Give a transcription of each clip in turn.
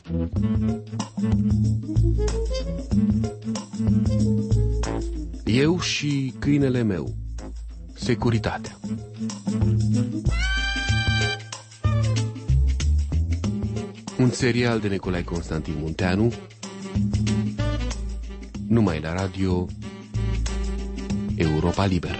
Eu și câinele meu. Securitatea. Un serial de Nicolae Constantin Munteanu, numai la radio Europa Liberă.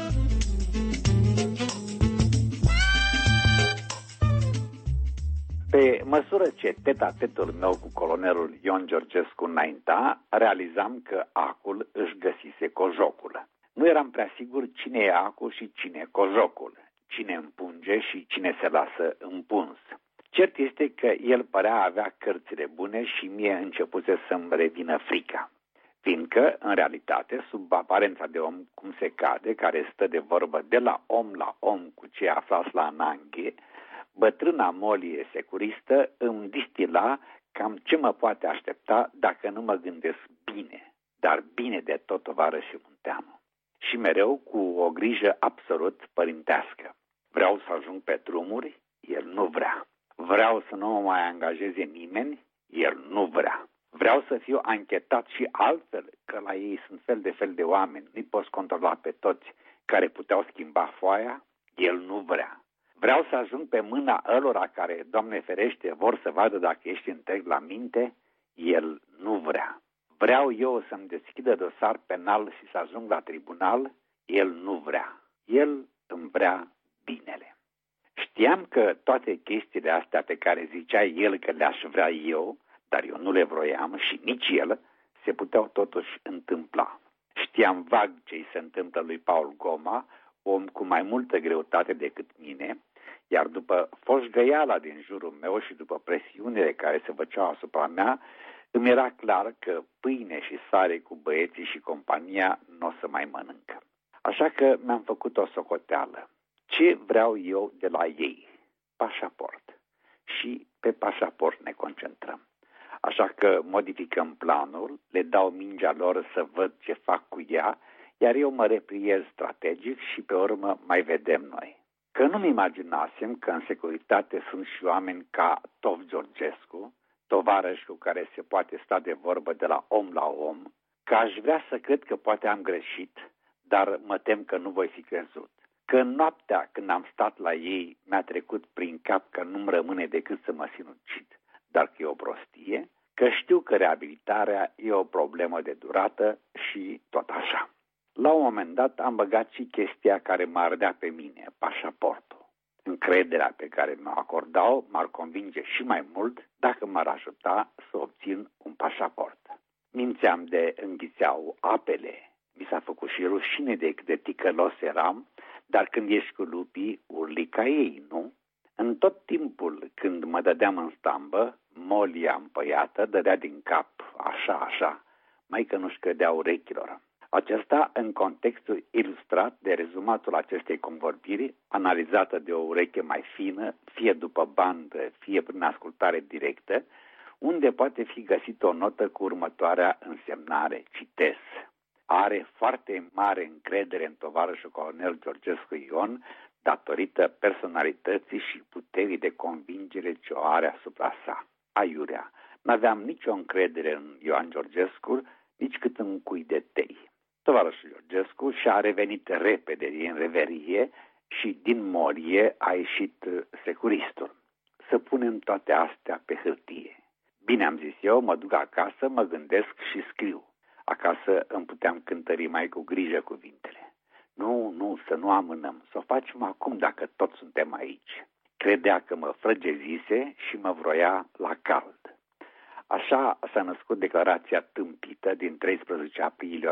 Pe măsură ce teta-tetul meu cu colonelul Ion Georgescu înainta, realizam că acul își găsise cojocul. Nu eram prea sigur cine e acul și cine e cojocul, cine împunge și cine se lasă împuns. Cert este că el părea avea cărțile bune și mie începuse să-mi revină frica. Fiindcă, în realitate, sub aparența de om cum se cade, care stă de vorbă de la om cu cei aflați la ananghe, bătrâna molie securistă îmi distila cam ce mă poate aștepta dacă nu mă gândesc bine, dar bine de tot, tovarășii Munteanu. Și mereu cu o grijă absolut părintească. Vreau să ajung pe drumuri, el nu vrea. Vreau să nu mă mai angajeze nimeni, el nu vrea. Vreau să fiu anchetat și altfel, că la ei sunt fel de oameni, nu-i poți controla pe toți care puteau schimba foaia, el nu vrea. Vreau să ajung pe mâna ălora care, Doamne ferește, vor să vadă dacă ești întreg la minte, el nu vrea. Vreau eu să-mi deschidă dosar penal și să ajung la tribunal, el nu vrea. El îmi vrea binele. Știam că toate chestiile astea pe care zicea el că le-aș vrea eu, dar eu nu le vroiam și nici el, se puteau totuși întâmpla. Știam vag ce-i se întâmplă lui Paul Goma, om cu mai multă greutate decât mine, iar după foșgăiala din jurul meu și după presiunile care se făceau asupra mea, îmi era clar că pâine și sare cu băieții și compania nu o să mai mănâncă. Așa că mi-am făcut o socoteală. Ce vreau eu de la ei? Pașaport. Și pe pașaport ne concentrăm. Așa că modificăm planul, le dau mingea lor să văd ce fac cu ea, iar eu mă repliez strategic și pe urmă mai vedem noi. Că nu-mi imaginasem că în securitate sunt și oameni ca Tov Georgescu, tovarăși cu care se poate sta de vorbă de la om, că aș vrea să cred că poate am greșit, dar mă tem că nu voi fi crezut. Că noaptea când am stat la ei mi-a trecut prin cap că nu-mi rămâne decât să mă sinucid, dar că e o prostie, că știu că reabilitarea e o problemă de durată și tot așa. La un moment dat am băgat și chestia care mă ardea pe mine, pașaportul. Încrederea pe care mi-o acordau m-ar convinge și mai mult dacă m-ar ajuta să obțin un pașaport. Mințeam de înghițeau apele, mi s-a făcut și rușine de cât de ticălos eram, dar când ești cu lupii, urli ca ei, nu? În tot timpul când mă dădeam în stambă, molia împăiată dădea din cap, așa, mai că nu-și credea urechilor. Acesta în contextul ilustrat de rezumatul acestei convorbiri, analizată de o ureche mai fină, fie după bandă, fie prin ascultare directă, unde poate fi găsită o notă cu următoarea însemnare, citez. Are foarte mare încredere în tovarășul colonel Georgescu Ion, datorită personalității și puterii de convingere ce o are asupra sa. Aiurea, n-aveam nicio încredere în Ioan Georgescu, nici cât în cui de tei. Tovarășul Georgescu și-a revenit repede din reverie și din molie a ieșit securistul. Să punem toate astea pe hârtie. Bine, am zis eu, mă duc acasă, mă gândesc și scriu. Acasă îmi puteam cântări mai cu grijă cuvintele. Nu, să nu amânăm, să o facem acum dacă tot suntem aici. Credea că mă frăgezise și mă vroia la cald. Așa s-a născut declarația tâmpită din 13 aprilie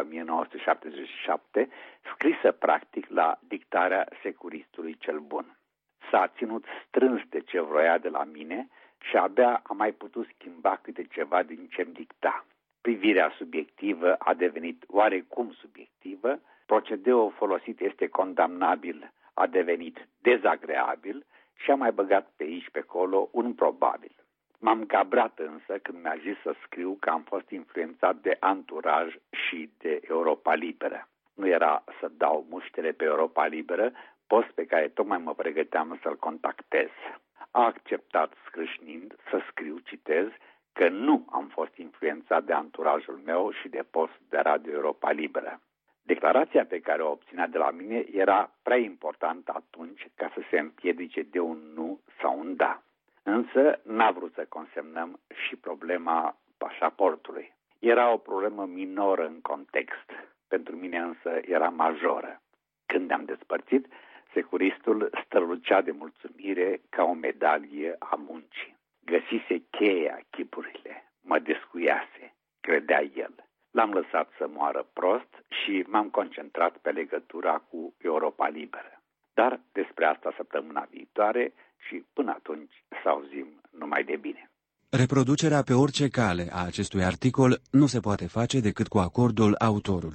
1977, scrisă practic la dictarea securistului cel bun. S-a ținut strâns de ce vroia de la mine și abia a mai putut schimba câte ceva din ce-mi dicta. Privirea subiectivă a devenit oarecum subiectivă, procedeul folosit este condamnabil, a devenit dezagreabil și a mai băgat pe aici pe acolo un probabil. M-am cabrat însă când mi-a zis să scriu că am fost influențat de anturaj și de Europa Liberă. Nu era să dau muștele pe Europa Liberă, post pe care tocmai mă pregăteam să-l contactez. A acceptat scrâșnind să scriu, citez, că nu am fost influențat de anturajul meu și de postul de Radio Europa Liberă. Declarația pe care o obținea de la mine era prea importantă atunci ca să se împiedice de un nu sau un da. Însă n-a vrut să consemnăm și problema pașaportului. Era o problemă minoră în context, pentru mine însă era majoră. Când ne-am despărțit, securistul strălucea de mulțumire ca o medalie a muncii. Găsise cheia chipurile, mă descuiase, credea el. L-am lăsat să moară prost și m-am concentrat pe legătura cu Europa Liberă. Dar despre asta săptămâna viitoare și până atunci să auzim numai de bine. Reproducerea pe orice cale a acestui articol nu se poate face decât cu acordul autorului.